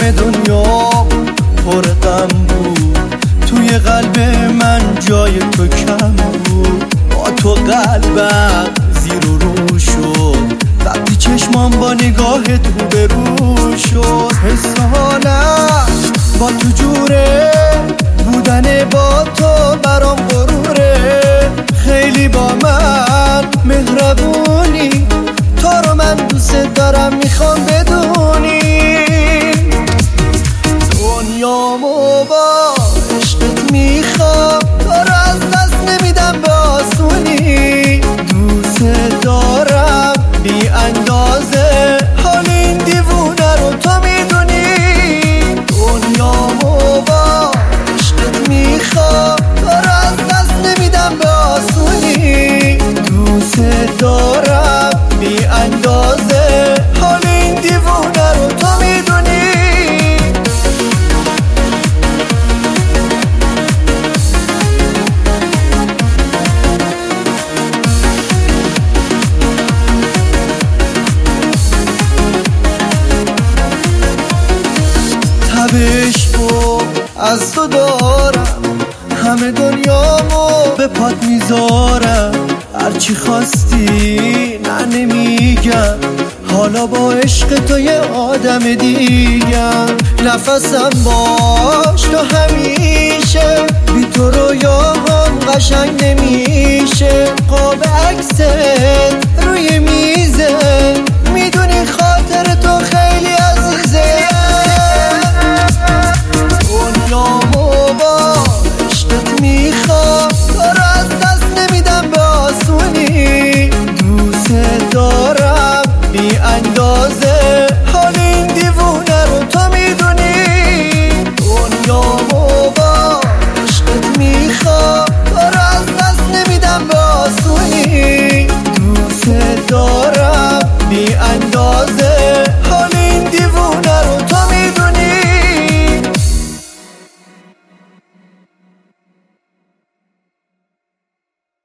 همه دنیا پر غم بود، توی قلب من جای تو کم بود. با تو قلبم زیر و رو شد، وقتی چشمام با نگاهت رو به رو شد. حس حالم با تو جوره، بودن با تو برام غروره. خیلی با من مهربونی، تو رو من دوست دارم، میخوام بدونی دنیامو با عشقت میخوام، تو رو از دست نمیدم به آسونی. دوست دارم بی اندازه، حال این دیوونه رو تو میدونی. دنیامو با عشقت میخوام، تو رو از دست نمیدم به آسونی. دوست دارم بی اندازه، حال این دیوونه رو تو میدونی. عشقو از تو دارم، همه دنیامو به پات میذارم. هرچی خواستی نه نمیگم، حالا با عشق تو یه آدم دیگم. نفسم باش تو همیشه، بی تو رویاهام قشنگ نمیشه. قاب عکست روی میزه، میدونی خاطر تو خیلی عزیزه. دنیامو با عشقت میخوام، تو رو از دست نمیدم به آسونی. دوست دارم بی اندازه، حال این دیوونه رو تو میدونی. دنیامو با عشقت میخوام، تو رو از دست نمیدم به آسونی. دوست دارم بی اندازه،